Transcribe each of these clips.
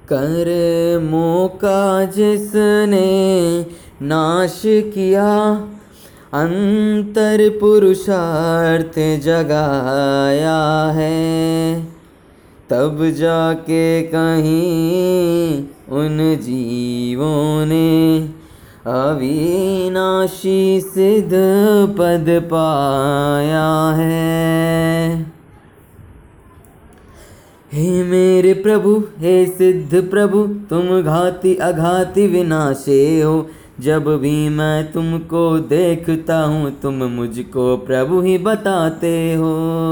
कर्मों का जिसने नाश किया, अंतर पुरुषार्थ जगाया है, तब जाके कहीं उन जीवों ने अविनाशी सिद्ध पद पाया है। हे मेरे प्रभु, हे सिद्ध प्रभु, तुम घाति अघाति विनाशे हो। जब भी मैं तुमको देखता हूँ, तुम मुझको प्रभु ही बताते हो।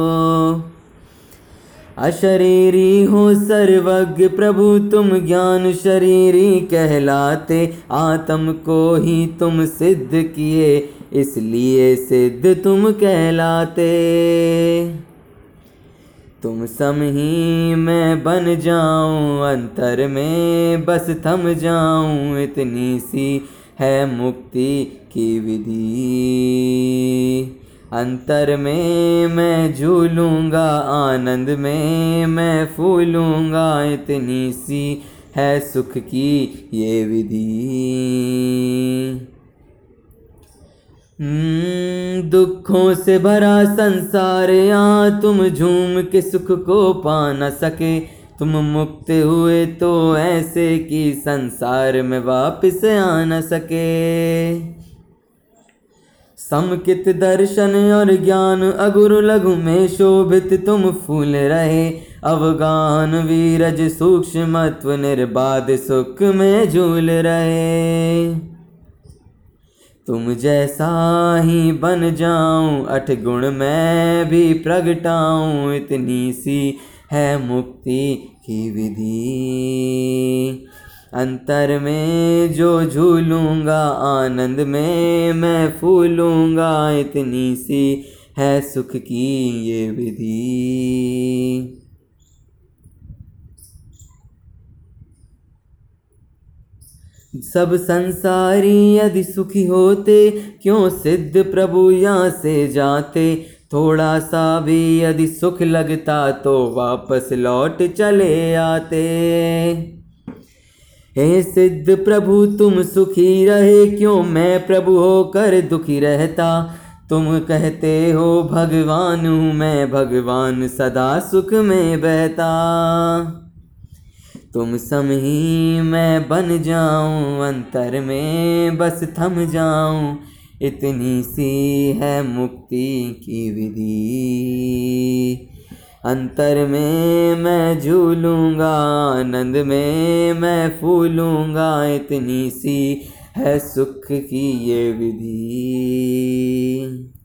अशरीरी हो सर्वज्ञ प्रभु, तुम ज्ञान शरीरी कहलाते। आत्म को ही तुम सिद्ध किए, इसलिए सिद्ध तुम कहलाते। तुम सम ही मैं बन जाऊं, अंतर में बस थम जाऊं, इतनी सी है मुक्ति की विधि। अंतर में मैं झूलूंगा, आनंद में मैं फूलूंगा, इतनी सी है सुख की ये विधि। दुखों से भरा संसार, यहाँ तुम झूम के सुख को पा न सके। तुम मुक्त हुए तो ऐसे कि संसार में वापस आ न सके। समकित दर्शन और ज्ञान अगुरु लघु में शोभित तुम फूल रहे। अवगान वीरज सूक्ष्मत्व निर्बाध सुख में झूल रहे। तुम जैसा ही बन जाऊं, अठ गुण मैं भी प्रगटाऊं, इतनी सी है मुक्ति की विधि। अंतर में जो झूलूंगा, आनंद में मैं फूलूंगा, इतनी सी है सुख की ये विधि। सब संसारी यदि सुखी होते, क्यों सिद्ध प्रभु यहाँ से जाते। थोड़ा सा भी यदि सुख लगता तो वापस लौट चले आते। हे सिद्ध प्रभु तुम सुखी रहे, क्यों मैं प्रभु होकर दुखी रहता। तुम कहते हो भगवान हूँ मैं, भगवान सदा सुख में बहता। तुम सम ही मैं बन जाऊं, अंतर में बस थम जाऊं, इतनी सी है मुक्ति की विधि। अंतर में मैं झूलूंगा, आनंद में मैं फूलूंगा, इतनी सी है सुख की ये विधि।